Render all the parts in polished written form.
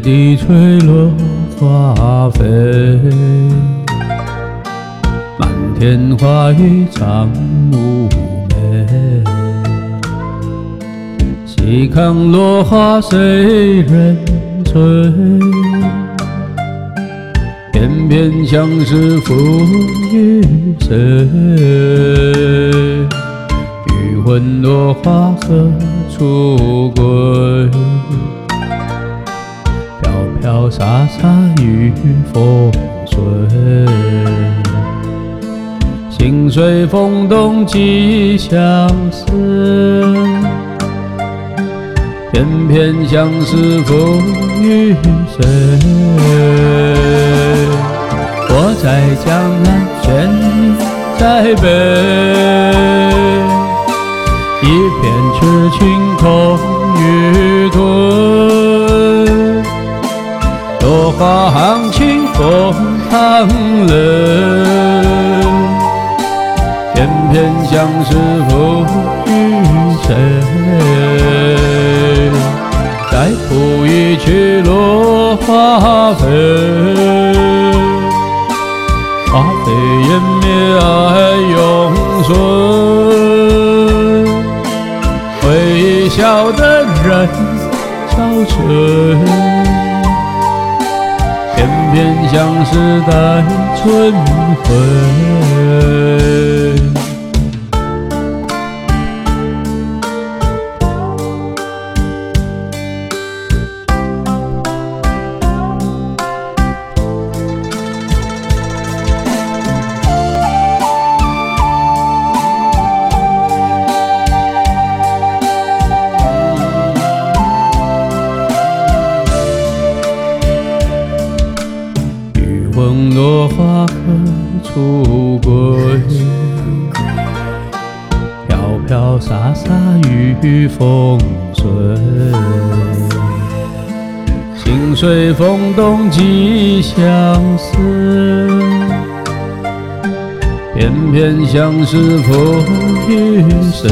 地吹落花飞，满天花雨长妩媚。细看落花谁人醉？偏偏相思赋予谁？欲问落花何处归？飘飘洒洒雨风吹，心随风动寄相思。偏偏相思赋予谁？我在江南悬你在北，一片痴情空余吞。落花行情风淌泪，偏偏相思赋予谁？再谱一曲落花飞，花飞烟灭爱永存。微笑的人憔悴，偏偏相思待春回。问落花何处归？飘飘洒洒雨风随，心随风动寄相思。偏偏相思赋予谁？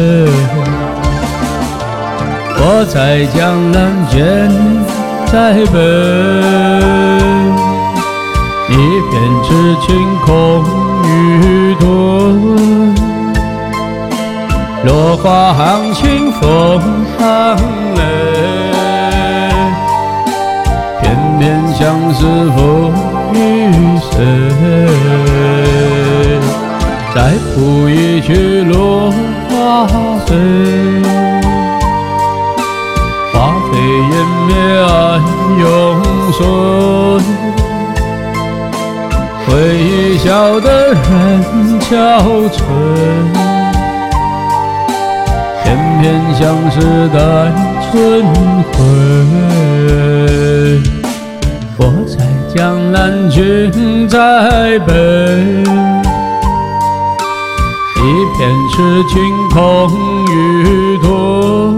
我在江南见你在北，一片痴情空余吞。落花行情风淌泪，偏偏相思赋予谁？再谱一曲落花飞，花飞烟灭爱永存。微笑的人憔悴，偏偏相思待春回。我在江南君在北，一片痴情空余吞。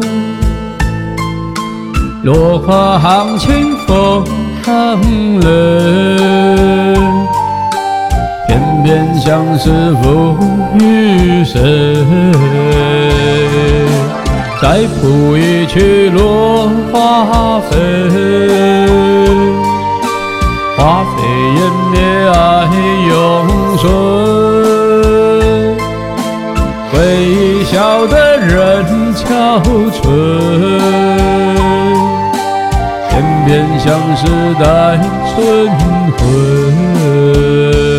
落花行情风淌泪，偏偏相思赋予谁？再谱一曲落花飞，花飞烟灭爱永存。微笑的人憔悴，偏偏相思待春回。